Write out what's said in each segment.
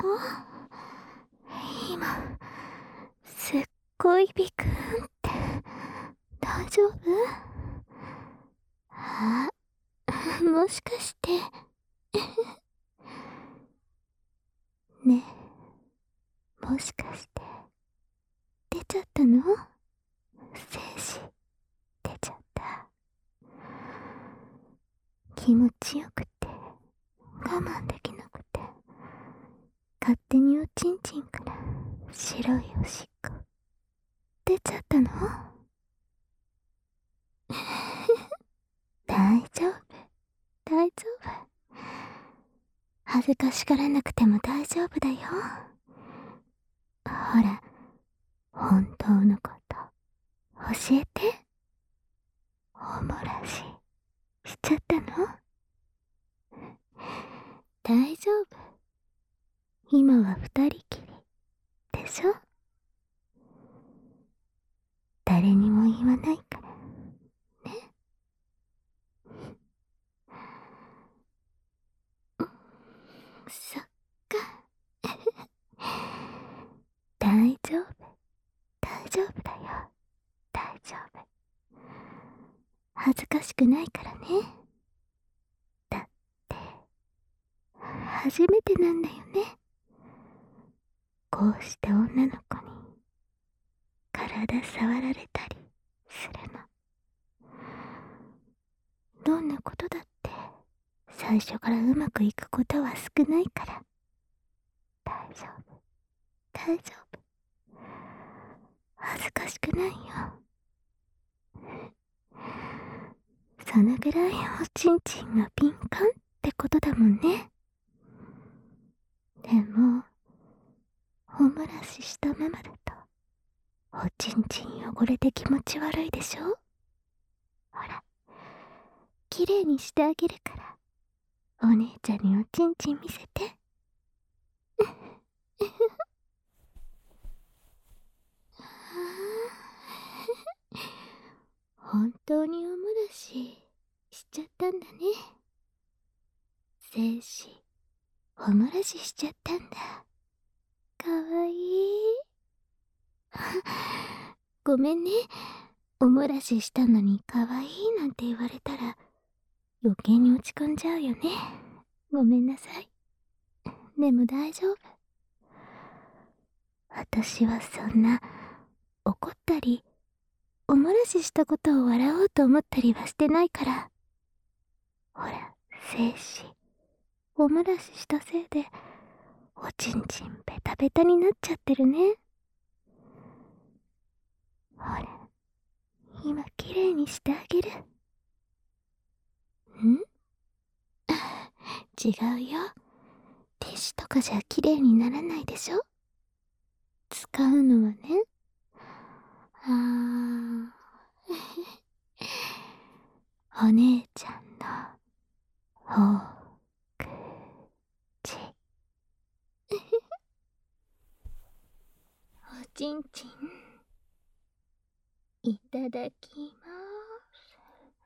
今すっごいビクーンって大丈夫？あ、もしかしてねえ、もしかして出ちゃったの？精子出ちゃった。気持ちよくて我慢できなくて、勝手におちんちんから白いおしっこ出ちゃったの？大丈夫、大丈夫。恥ずかしがらなくても大丈夫だよ。ほら、本当のこと教えて。おもらししちゃったの？大丈夫。今は二人きりでしょ？誰にも言わないからね。そっか。大丈夫、大丈夫だよ。大丈夫。恥ずかしくないからね。だって初めてなんだよね。こうして女の子に体触られたりするの。どんなことだって最初からうまくいくことは少ないから。大丈夫、大丈夫。恥ずかしくないよ。そのぐらいおちんちんが敏感ってことだもんね。でもおもらししたままだとおちんちん汚れて気持ち悪いでしょ？ほら、きれいにしてあげるから、お姉ちゃんにおちんちん見せて。本当におもらししちゃったんだね。精子おもらししちゃったんだ。かわいい。ごめんね、おもらししたのにかわいいなんて言われたら余計に落ち込んじゃうよね。ごめんなさい。でも大丈夫。私はそんな怒ったりおもらししたことを笑おうと思ったりはしてないから。ほら、精子おもらししたせいでおちんちんベタベタになっちゃってるね。ほら、今きれいにしてあげる。ん？違うよ。ティッシュとかじゃきれいにならないでしょ？使うのはね。お姉ちゃんのお口。おちんちんいただきます。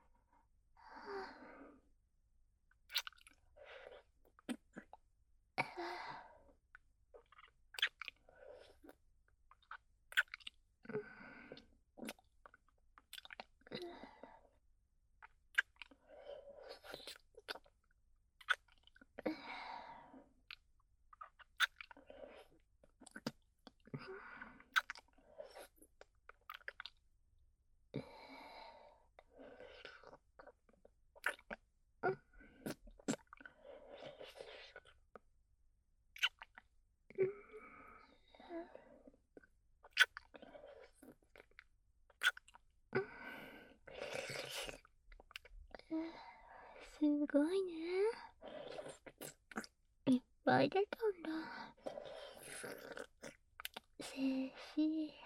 すごいね。いっぱい出たんだ。精子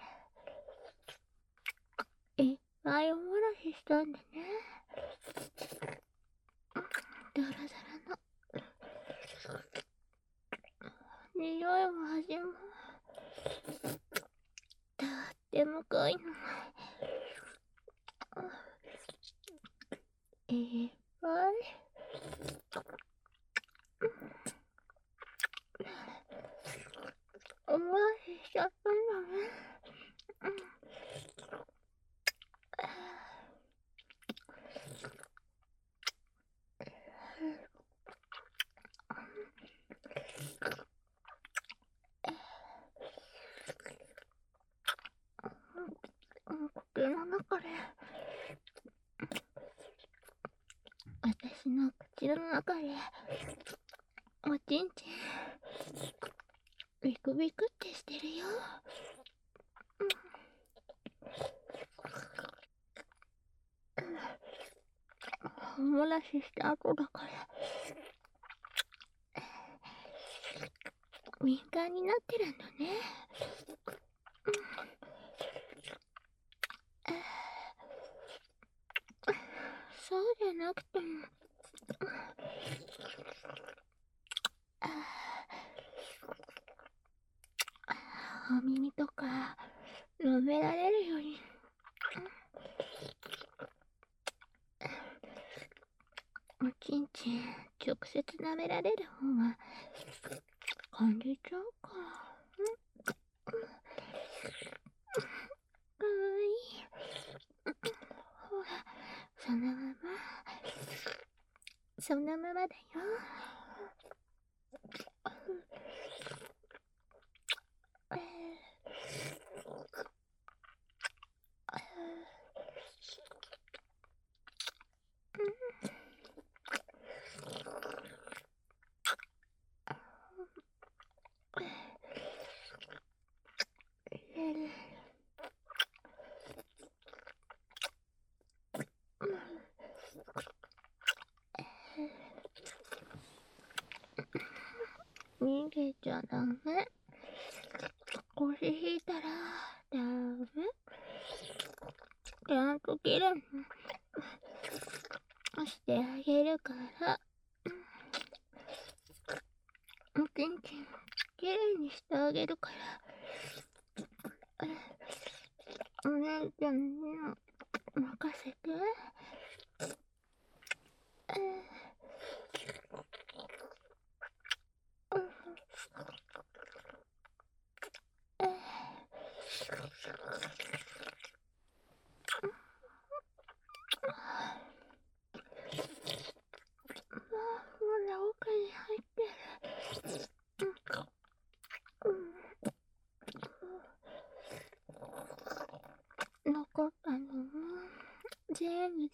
いっぱいおもらししたんだね。ドロドロの匂いも味もとっても濃いの。いっぱい漏らしちゃったんだね。呼吸の中で、私の口の中で、おちんちん、ビクビクってしてるよ。お漏らしした後だから、敏感になってるんだね。そうじゃなくても、お耳とか舐められるように、おちんちん直接舐められる方が感じちゃうから。かわいい。ほら、そのまま、そのままだよ。逃げちゃダメ。腰引いたらダメ。ちゃんときれいにしてあげるから。おちんちんきれいにしてあげるから。お姉ちゃんに任せて。まだ奥に入ってる。残ったのも全部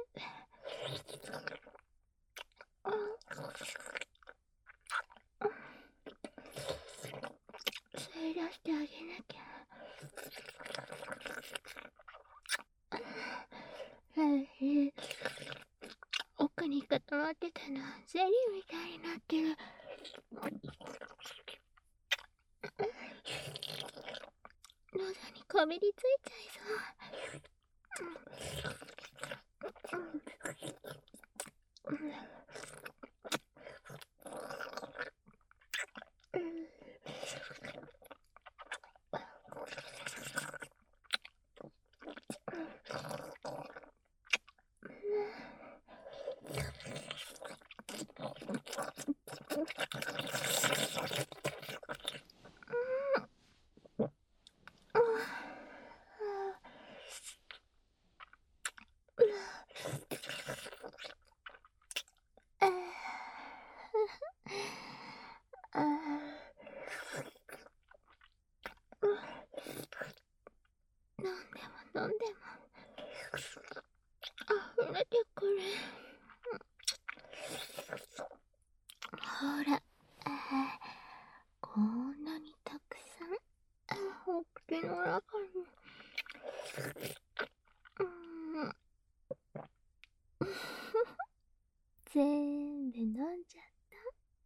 吸い出してあげなきゃ。奥に固まってたのゼリーみたいになってる。喉にこびりついちゃいそう。飲んでも溢れてくる。ほら、こんなにたくさんお口の中に。全部飲んじゃった。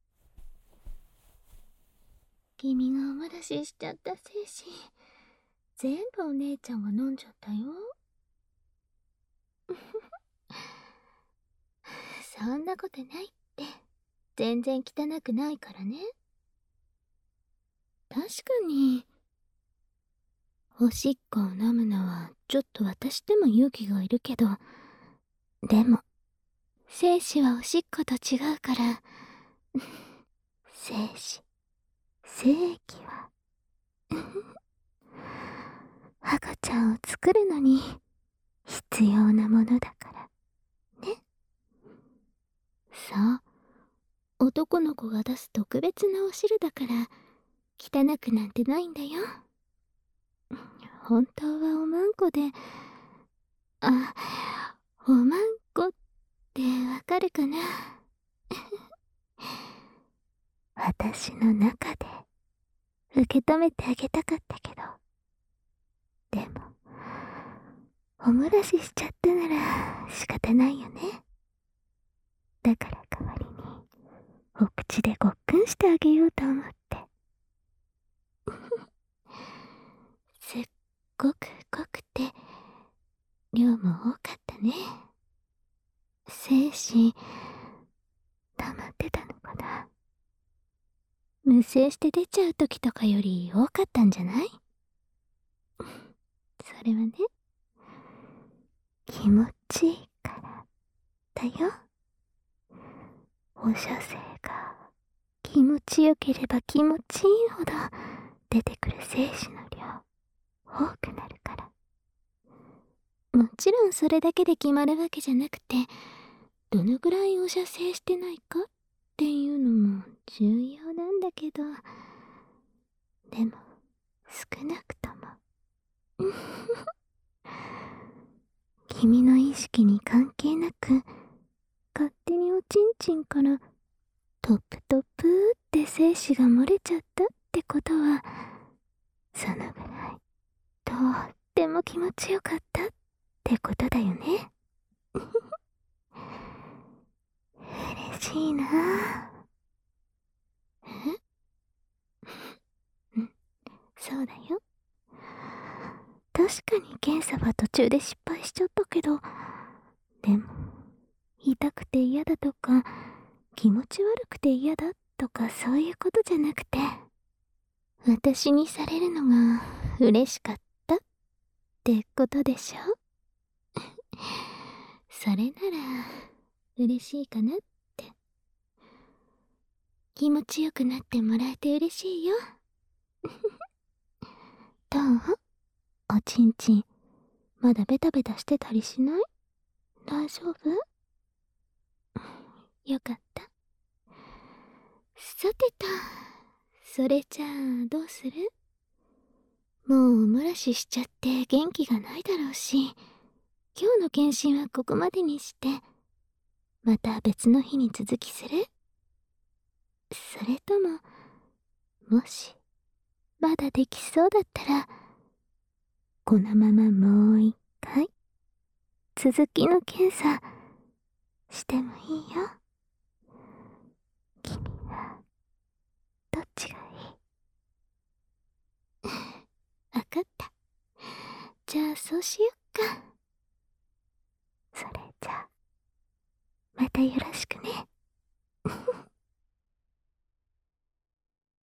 君がお漏らししちゃった精子、全部お姉ちゃんが飲んじゃったよ。そんなことないって。全然汚くないからね。確かに、おしっこを飲むのはちょっと私でも勇気がいるけど、でも、精子はおしっこと違うから、精子、精液は赤ちゃんを作るのに必要なものだからね。そう、男の子が出す特別なお汁だから汚くなんてないんだよ。本当はおまんこで、おまんこってわかるかな。私の中で受け止めてあげたかったけど、でもお漏らししちゃったなら仕方ないよね。だから代わりにお口でごっくんしてあげようと思って。すっごく濃くて量も多かったね。精子溜まってたのかな。無精して出ちゃう時とかより多かったんじゃない？それはね、気持ちいいからだよ。放射性が気持ちよければ気持ちいいほど出てくる精子の量多くなるから。もちろんそれだけで決まるわけじゃなくて、どのぐらい放射性してないかっていうのも重要なんだけど、でも少なくとも君の意識に関係なく勝手におちんちんからトップトップって精子が漏れちゃったってことは、そのぐらいとっても気持ちよかったってことだよね。嬉しいなぁ。うん、そうだよ。確かに検査は途中で失敗しちゃったけど、でも痛くて嫌だとか気持ち悪くて嫌だとかそういうことじゃなくて、私にされるのが嬉しかったってことでしょ。それなら嬉しいかなって。気持ちよくなってもらえて嬉しいよ。どう？おちんちんまだベタベタしてたりしない？大丈夫？よかった。さてと、それじゃあどうする？もうお漏らししちゃって元気がないだろうし、今日の検診はここまでにして、また別の日に続きする？それとも、もしまだできそうだったら、このままもう一回続きの検査してもいいよ。君はどっちがいい？わかった。じゃあそうしよっか。それじゃあまたよろしくね。